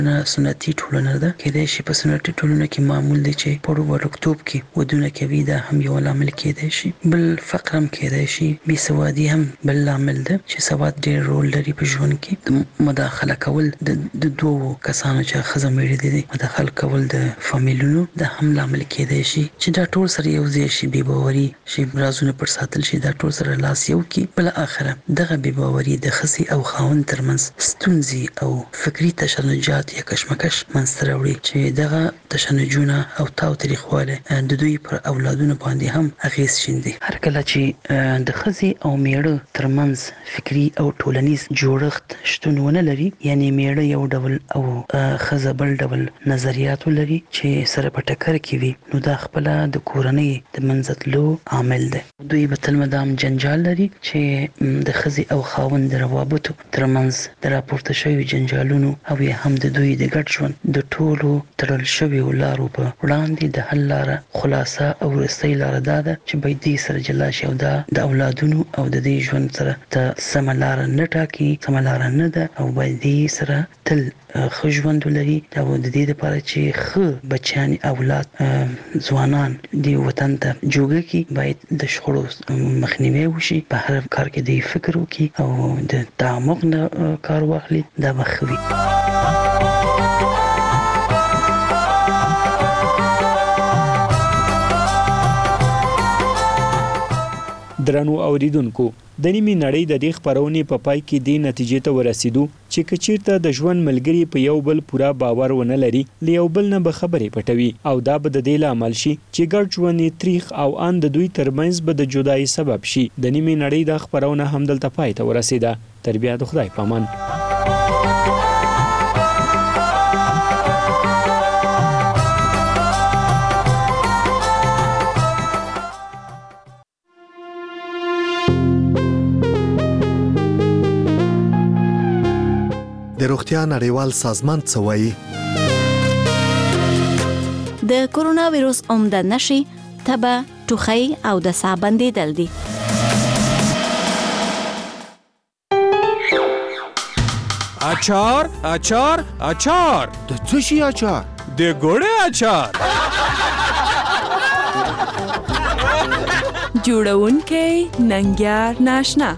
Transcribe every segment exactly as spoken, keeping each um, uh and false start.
نه سنتي ټولنه ده. کېدای شي په سنتي ټولنه کې معمول دي چې په وړکتوب کې ودونه کوي، دا هم یو لامل کېدای شي. بل فقر هم کېدای شي، بې سوادي هم بل لامل ده چې سواد ډېر رول لري په ژوند کې. د مداخله کول د دوو کسانو چې ښځه مېړه دي مداخله کول د فامیلونو دا هم لامل کېدای شي چې دا ټول سره یو ځای شي، بې باوري شي، رازونه پر ساتل شي، دا ټول سره لاس یو کې. بل اخره دغه بې باوري د ښځې او خاوند ترمنځ ستونزې او فکري تشنجات یا کشمکش منځته راوړي چې دغه تشنجونه او تاو تریخواله د دوی پر اولادونو باندې هم اغیز شیندي. هر کله چې د ښځې او میړه ترمنځ فکري او ټولنیز جوړښت شتون ونه لري، یعنی میړه یو ډول او ښځه بل ډول نظریات لري چې سره په ټکر کې وي، نو دا خپله د کورنۍ د منځه تلو عامل دی. دوی به تل مدام جنجال لري چې د ښځې او خاوند د روابطو ترمنځ د راپورته شوي جنجالونو او یا هم د دوی د ګډ ژوند د ټولو تړل شویو لارو په وړاندې د حل لاره خلاصه او وروستۍ لاره دا ده چې باید دې سره جلا شي او دا د اولادونو او د دې ژوند سره ته سمه لاره نه ټاکي، سمه لاره نه ده، او باید دې سره تل ښه ژوند ولري او د دې لپاره چې ښه بچیان اولاد ځوانان دې وطن ته جوګه کړي، باید د شخړو مخنیوی وشي، په هر کار کې دې فکر وکړي او د تعمق نه کار واخلي، دا به ښه وي. درنو اوریدونکو، د نیمې نړۍ د دې خپرونې په پای کې دې نتیجې ته ورسېدو چې که چیرته د ژوند ملګري په یو بل پوره باور ونه لري، له یو بل نه به خبرې پټوي او دا به د دې لامل شي چې ګډ ژوند یې تریخ او ان د دوی ترمنځ به د جدایي سبب شي. د نیمې نړۍ دا خپرونه همدلته پای ته ورسېده. تر بیا د خدای پامان. د روغتیا نړیوال سازمان څه وایي؟ د کورونا ویروس عمده نښې تبه، ټوخی او د ساه بندېدل دي. اچار اچار اچار د څه شي اچار؟ د ګوړې اچار. جوړونکی ننګیار ناشنا.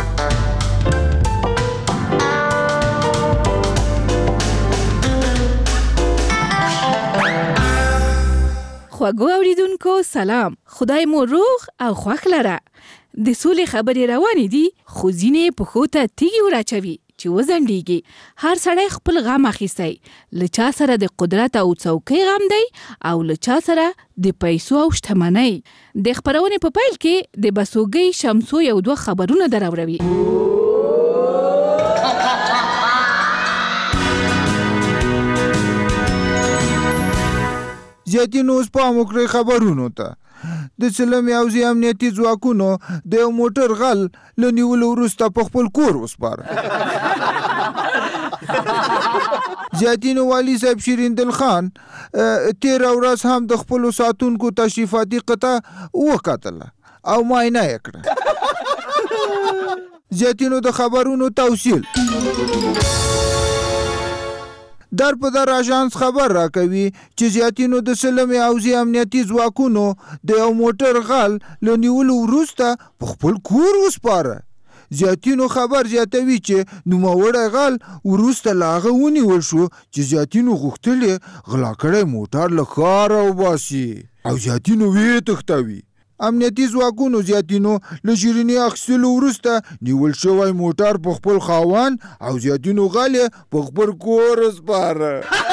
خواږو اوریدونکو سلام، خدای مو روغ او خوښ لره. د سولې خبرې روانې دي، خو ځینې پښو ته تیږې وراچوي چې وځنډېږي. هر سړی خپل غم اخیستی، له چا سره د قدرت او څوکۍ غم دی او له چا سره د پیسو او شتمنۍ. د خپرونې په پیل کې د بسوګۍ شمسو یو دوه خبرونه دراوروي. زیاتین اوس پام وکړئ خبرونو ته. د سلمې حوزې امنیتي ځواکونو د یو موټر غل له نیولو وروسته په خپل کور وسپاره. زیاتین والي صاحب شیرین دل خان تېره ورځ هم د خپلو ساتونکو تشریفاتي قطعه وکتله او معاینه یې کړه. زیاتینو د خبرونو توصیل در په در اژانس خبر راکوي چې زیاتینو د سلمې حوزې امنیتي ځواکونو د یو موټر غل له نیولو وروسته په خپل کور وسپاره. زیاتینو خبر زیاتوي چې نوموړی غل وروسته له هغه ونیول شو چې زیاتینو غوښتل یې غلا کړی موټر له ښاره وباسي او زیاتینو ویې تښتوي. امنیتي ځواکونو زیاتینو له شیریني اخیستلو وروسته نیول شوی موټر په خپل خاوند او زیاتینو غل یې په خپل کور وسپاره.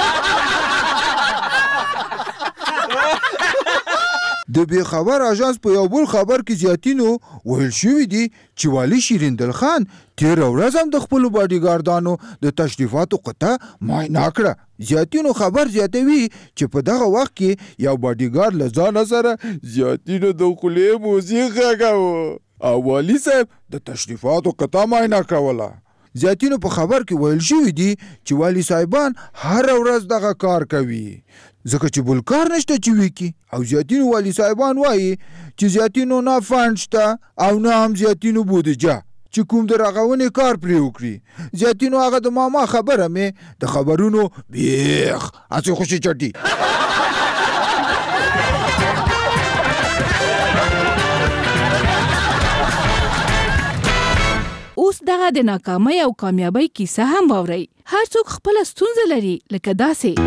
د بې خبر اژانس په یو بل خبر کې زیاتینو ویل شوي دي چې والي شیرین دل خان تېره ورځ هم د خپلو باډیګاردانو د تشریفاتو قطعه معاینه کړه. زیاتینو خبر زیاتوي چې په دغه وخت کې یو باډیګارد له ځانه سره زیاتینو د خولې موزیک غږاوه او والي صاحب د تشریفاتو قطعه معاینه کوله. زیاتینو په خبر کې ویل شوي دي چې والي صاحبان هره ورځ دغه کار کوي ځکه چې بل کار نشته چې وکړي. او زیاتینو والي صاحبان وایي چې زیاتینو نه فنډ شته او نه هم زیاتینو بودجه چې کوم د رغونې کار پرې وکړي. زیاتینو هغه د ماما خبره مې د خبرونو بیخ هسې خوشي چټي. اوس دغه د ناکامۍ او کامیابۍ کیسه هم واورئ. هر څوک خپله ستونزه لري، لکه داسې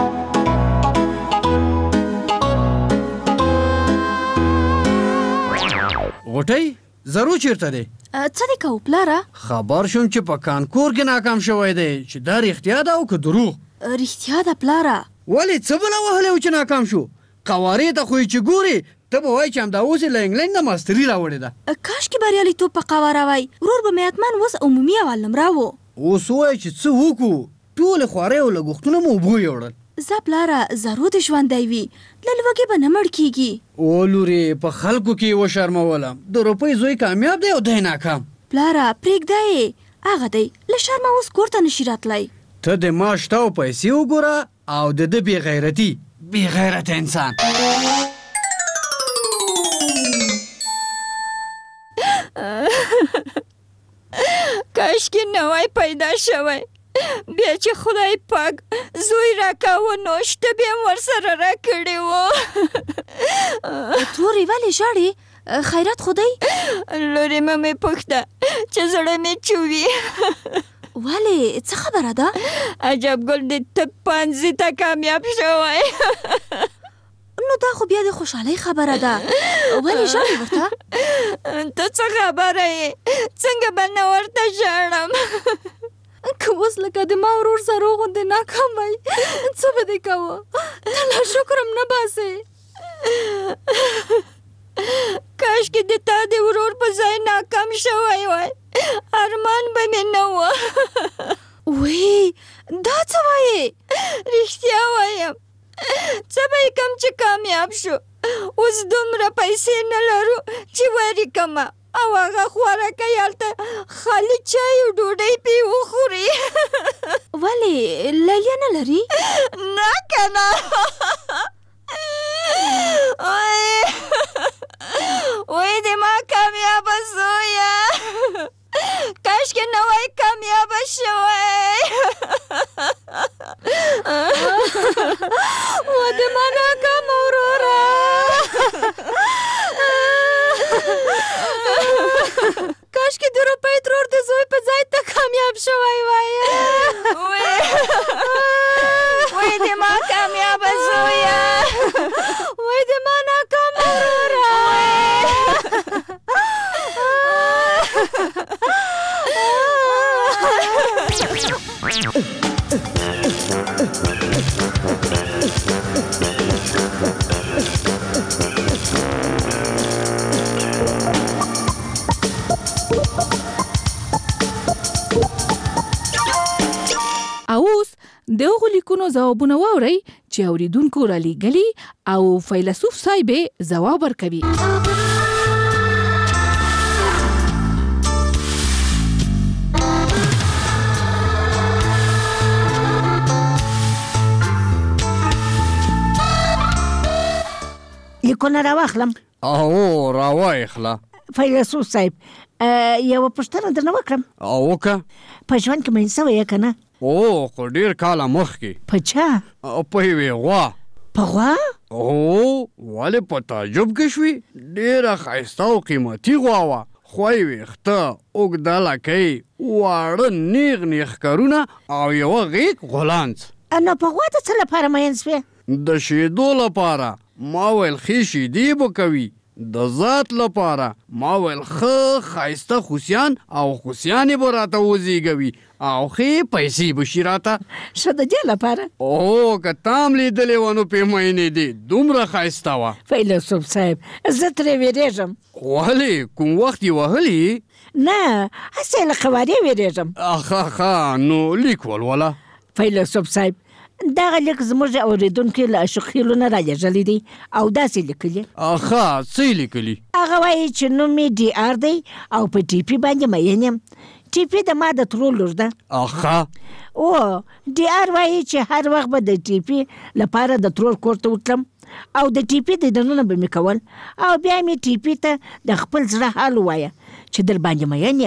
غوټۍ زرو چیرته دی؟ څه دې کوو پلاره؟ خبر شوم چې په کانکور کې ناکام شوی دی، چې دا رښتیا ده او که دروغ؟ رښتیا ده پلاره. ولې څه بله وهلی و چې ناکام شو؟ قوارې ته خو یې چې ګورې ته به وایي چې همدا اوس یې له انګلینډ نه ماستري راوړې ده. کاشکې بریالیتوب په قواره وای. ورور به مې حتما اوس عمومي اول نمره و. اوس ووایه چې څه وکړو؟ ټولې خوارۍ او لګښتونه مو اوبو یوړل. زه پلاره زرو د ژوندی وي، له لوږې به نه مړ کېږي. او لورې په خلکو کې یې وشرمولم. د روپۍ زوی کامیاب دی او دی ناکام. پلاره پرېږده یې، هغه دی له شرمه اوس کور ته نشي راتلی. ته د ما شته او پیسې وګوره او د ده بې غیرتي بې غیرته انسان. کاشکې نوی پیدا شوی، بیا چې خدای پاک زوی راکاوه نو شته بیا هم ورسره راکړې وه. تورې ولې ژاړې؟ خیرات خو دی؟ لورې مه مې پوښته چې زړه مې چوي. ولې څه خبره ده؟ عجب ګل د طب پانځي ته کامیاب شوی. نو دا خو بیا د خوشحالۍ خبره ده، ولې ژاړې ورته؟ ته څه خبره یې؟ څنګه به نه ورته ژاړم؟ که اوس لکه د ما ورور زرو غوندې ناکام وی، څه به دې کوه؟ ته لا شکرم نه باسې. کاشکې د تا د ورور په ځای ناکام شوی وای، ارمان به مې نه وه. وی دا څه وایې؟ رښتیا وایم، څه به یې کم چې کامیاب شو. اوس دومره پیسې نه لرو چې وریکمه او هغه خوارکۍ هلته خالي چای او ډوډۍ پې وخوري. ولې لیلیه نه لري؟ نه که نه. وای د ما کامیابه زویه، کاشکې نوی کامیابه شوی. و د ما ناکامه وروره. کاشکې د روپۍ ترور د زوی په ځای ته کامیاب شوی وای. وای د ما کامیابه زویه، وای د ما ناکامه وروره. او اوس د هغو لیکونو ځوابونه واورئ چې اوریدونکو رالیږلي او فیلسوف صاحب یې ځواب ورکوي. لیکونه راواخلم؟ او راواخله. فیلسوف صاحب یوه پوښتنه درنه وکړم؟ او وکړه. په ژوند کې مین سوی یې که نه؟ او خو ډېر کاله مخکې. په چا؟ په یوې غوا. په غوا؟ او ولې په تعجب کې شوي؟ ډېره ښایسته او قیمتي غوا وه. خوی ویښته، اوږده لکۍ، واړه نیغ نیغ ښکرونه او یوه غیږ غولانځ. نو په غوا د څه لپاره مین سوې؟ د شیدو لپاره. ما ویل ښې شیدې به کوي. د ذات لپاره. ما ویل ښه ښایسته خوسیان او خوسیانې به راته وزیږوي او ښې پیسې به شي راته. ښه د دې لپاره؟ او که تا هم لیدلې وه نو پیمینې دې دومره ښایسته وه. فیلسوف صاحب زه ترې ویرېږم. ولې کوم وخت یې وهلي؟ نه هسې له قوارې ویرېږم. ښه ښه نو لیک ولوله. فیلسوف صاحب دغه لیک زموږ اورېدونکي له اشوخیلو نه رالیږلی دی او داسې لیکلي. ښه څه یې لیکلي؟ هغه وایي چې نوم یې ډي آر دی او په ټیپي باندې مین یم. ټیپي د ما د ترور لور ده. ښه. او ډي آر وایي چې هر وخت به د ټیپي لپاره د ترور کور ته وتلم او د ټیپي دیدنونه به مې کول او بیا مې ټیپي ته د خپل زړه حال ووایه چې در باندې مین یم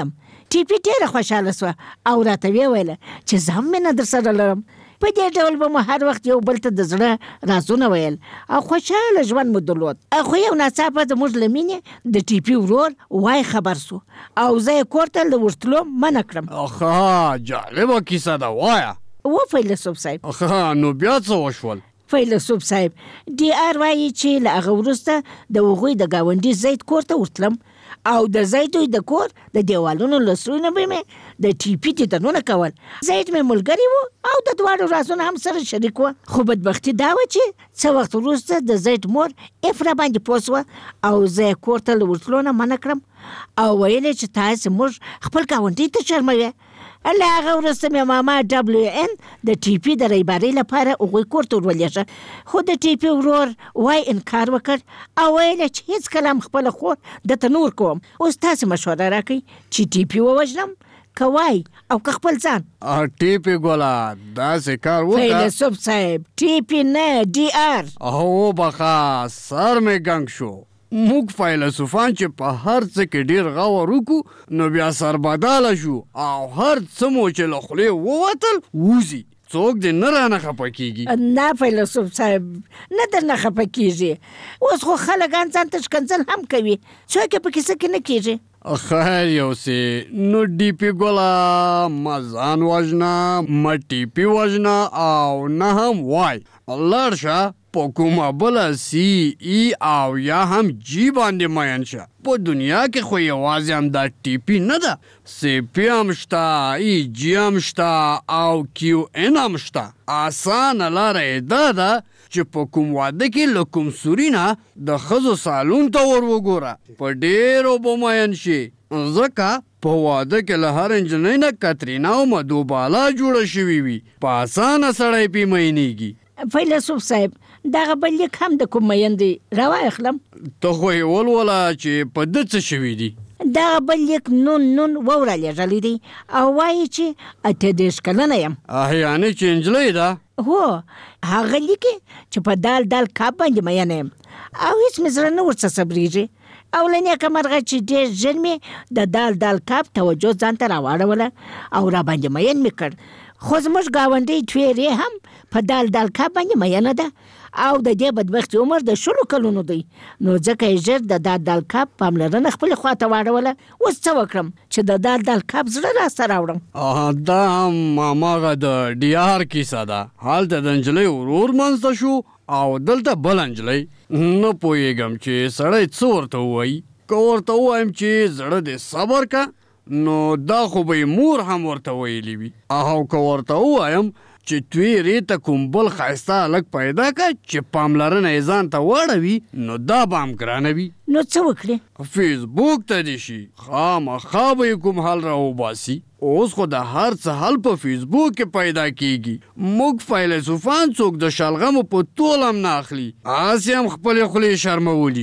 ټیپي ډېره خوشحاله سوه او راته ویې ویله چې زه هم مینه در سره لرم. په دې ډول به مو هر وخت یو بل ته د زړه رازونه ویل او خوشحاله ژوند مو درلود. خو یو ناڅاپه زموږ له مینې د ټیپي ورور وای خبر سو او زه یې کور ته له ورتلو منع کړم. اخا جالبه کیسه ده، وایه. و فیلسوف صاحب. اخا نو بیا څه وشول؟ فیلسوف صاحب ډي آر وایي چې له هغه وروسته د هغوی د ګاونډي زید کور ته ورتلم او د زیدوی د کور د دیوالونو له سرونه به مې د ټیپي دیدنونه کول. زید مې ملګری و او د دواړو رازونه هم سره شریک وه. خو بدبختي دا وه چې څه وخت وروسته د زید مور اف را باندې پوه سوه او زه یې کور ته له ورتلو نه منع کړم او ویل یې چې تاسې موږ خپل ګاونډي ته شرموې. له هغه وروسته مې ماما ډبلیو ان د ټیپي د ریبارۍ لپاره هغوی کور ته ورولېږه. خو د ټیپي ورور وای انکار وکړ او ویل چې هېڅکله هم خپله خور درته نه ورکوم. اوس تاسې مشوره راکئ چې ټیپي ووژنم که وای او که خپل ځان. ټیپي ګوله داسې کار وکړه. فیلسوف صاحب ټیپي نه ډي آر. او بخا سر مې ګنګ شو. موږ فیلسوفان چې په هر څه کې ډېر غور وکړو نو بیا سربداله شو او هر څه مو چې له خولې ووتل ووځي. څوک دې نه رانه خفه کېږي؟ نه فیلسوف صاحب نه درنه خفه کېږي. اوس خو خلکان ځان ته ښکنځل هم کوي، څوک یې په کیسه کې نه کېږي. خیر یو سې نو ډیپي ګوله ما ځان وژنه ما ټیپي وژنه او نه هم وای. لاړ شه په کومه بله سی ای او یا هم جی باندې مین شه. په دنیا کې خو یوازې هم دا ټیپي نه ده، سی پی هم شته، ای جی هم شته او کیو ان هم شته. اسانه لاره یې دا ده چې په کوم واده کې له کوم سوري نه د ښځو سالون ته ور وګوره، په ډېرو به مین شي. ځکه په واده کې له هر نجلۍ نه کترینا او مدوبالا جوړه شوې وي، په اسانه سړی پې مینېږي. فیلسوف صاحب دغه بل لیک هم د کوم میندې راواخلم؟ ته خو یې ولوله چې په ده څه شوي دي. دغه بل لیک نون نون ووره لیږلی دی او وایي چې اته دېرش کلنه یم. یعنې چې نجلۍ ده؟ هو هغه لیکي چې په دال دال کب باندې مینه یم او هېڅ مې زړه نه ورڅه صبرېږي او له نیکه مرغه چې ډېر ژر مې د دال دال کب توجه ځان ته راواړوله او را باندې مین مې کړ. خو زموږ ګاونډۍ ټویرې هم په دال دال کب باندې مینه ده او د دې بدبختي عمر د شلو کلونو دی، نو ځکه یې ژر د دال دال کب پاملرنه خپلې خواته واړوله. اوس څه وکړم چې د دال دال کب زړه راسته راوړم؟ دا هم هماغه د ډي آر کیسه ده. هلته د نجلۍ ورور منځته شو او دلته بل نجلۍ. نه پوهېږم چې سړی څه ورته ووایي. که ورته ووایم چې زړه دې صبر که نو دا خو به یې مور هم ورته ویلي وي، او که ورته ووایم چې تویرې ته کوم بل ښایسته هلک پیدا که چې پاملرنه یې ځان ته واړوي نو دا به هم ګرانه وي. نو څه وکړې؟ فیسبوک ته دې شي، خامخا به یې کوم حل راوباسي. اوس خو د هر څه حل په فیسبوک کې پیدا کیږي. موږ فیلسوفان څوک د شلغمو په تول هم نه اخلي، هسې هم خپلې خولې شرمولي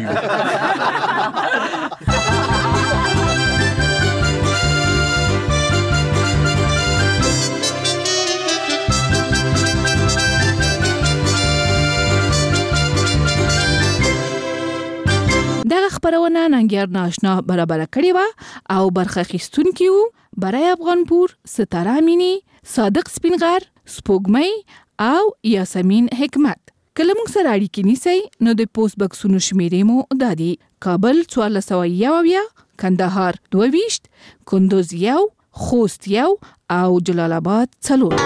وي. دغه خبرونه ننګیار ناشنا برابر کړې وه او برخه اخیستونکي وو برای افغانپور، ستاره امینی، صادق سپینغر، سپوږمۍ او یاسمین حکمت. که له موږ سره اړیکې نیسئ نو د پوسټ بکسونو شمیرې مو دا دي: کابل څوارلس سوه یو اویا، کندهار دوه ویشت، کندوز یو، خوست یو او جلال آباد څلور.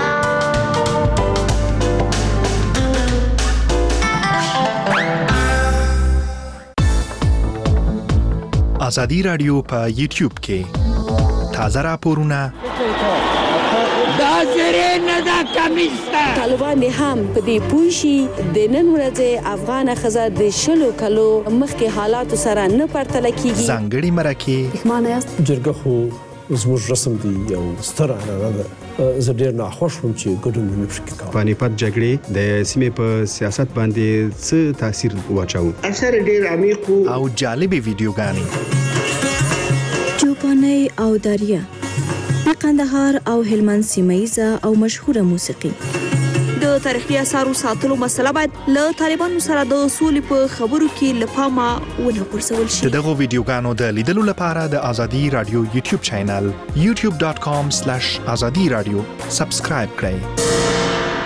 ازادي رادیو په یوټیوب کې تازه راپورونه دا زری نه دا کمیسته طالبان هم په دې پوه شي د نن ورځې افغان ښځه د شلو کلو مخکې حالاتو سره نه پرتله کیږي. ځانګړي مرکې پښمانه یاست؟ جرګه خو زموږ رسم دی یو ستر عنعنه ده. زه ډېر ناخوښ وم چې ګډون مې نشو کولی. پانیپت جګړې د سیمې په سیاست باندې څه تاثیر واچاوه؟ اثر ډېر عمیق او جالبې ویډیوګانې چوپانۍ او داریه د قندهار او هلمند سیمه ییزه او مشهوره موسیقي. د د تاریخي آثارو ساتلو مسله باید له طالبانو سره د سولې په خبرو کې له پامه ونه غورځول شي. دغه ویډیوګانو د لیدلو لپاره د ازادي رادیو یوټیوب چینل یوټیوب ډاټ کام سلیش ازادي رادیو سبسکرایب کړئ.